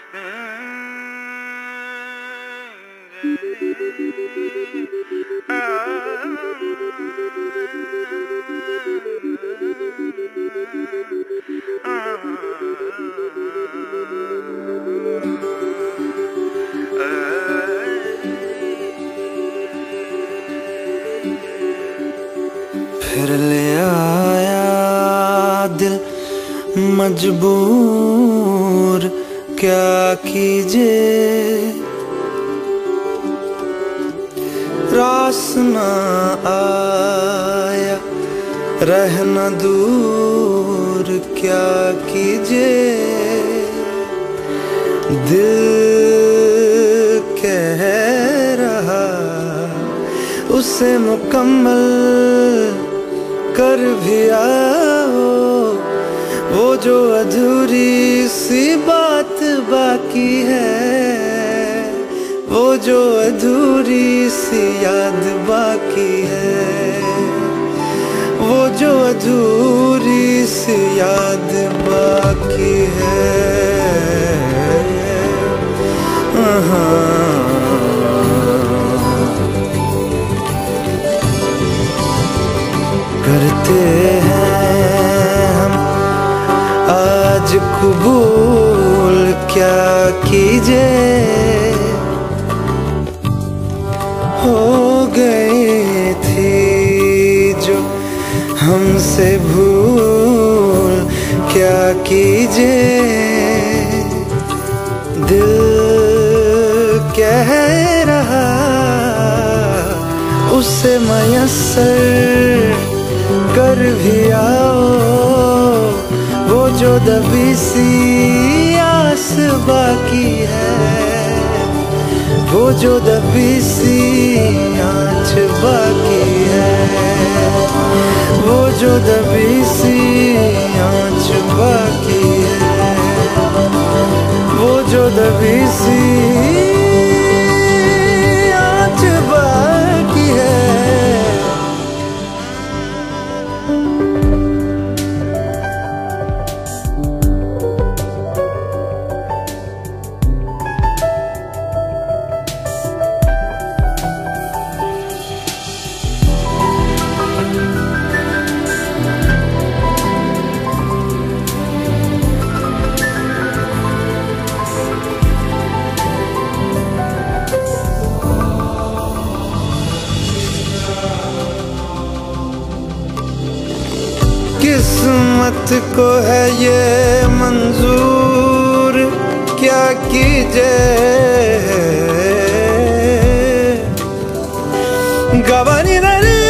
फिर ले आया दिल मजबूर, क्या कीजिए रास न आया, रहना दूर, क्या कीजिए। दिल कह रहा उसे मुकम्मल कर भी आओ, वो जो अधूरी सी बात बाकी है, वो जो अधूरी सी याद बाकी है, वो जो अधूरी सी याद बाकी है। करते हैं हम आज कबूल, क्या कीजिए। हो गई थी जो हमसे भूल, क्या कीजिए। दिल कह रहा उसे मयस्सर कर भी आओ, वो जो दबी सी आस बाकी है, वो जो दबी सी आँच बाकी है, वो जो दबी सी आँच बाकी है, वो जो दबी सी आँच बाकी है। किस्मत को है ये मंजूर, क्या कीजिए। गवानी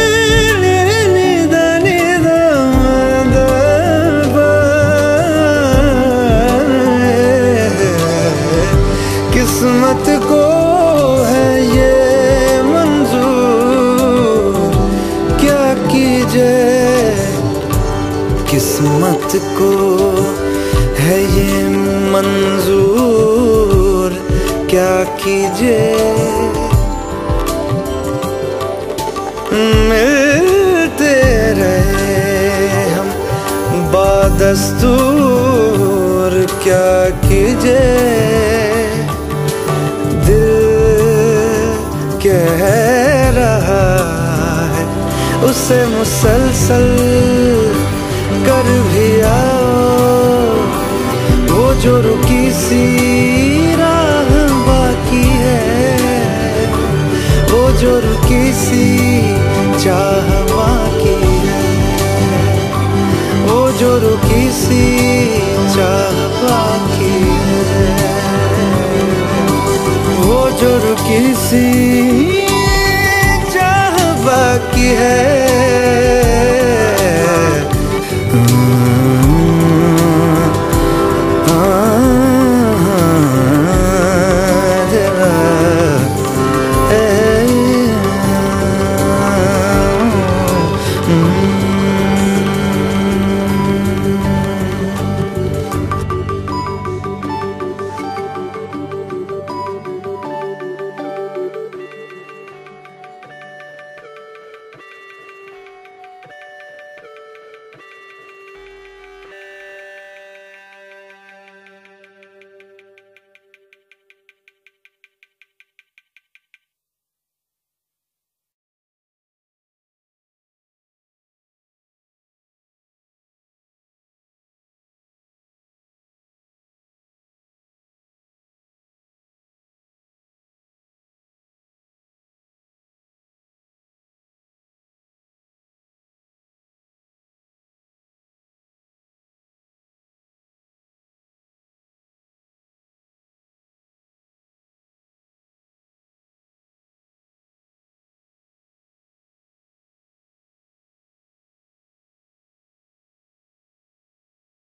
किस्मत को है ये मंजूर, क्या कीजिए। किस्मत को है ये मंजूर, क्या कीजिए। मिलते रहे हम बादस्तूर, क्या कीजिए। दिल कह रहा है उसे मुसलसल कर भी आओ, वो जो रुकी सी राह बाकी है, वो जो रुकी सी चाह बाकी है, वो जो रुकी सी चाह बाकी है, वो जो रुकी सी चाह बाकी है।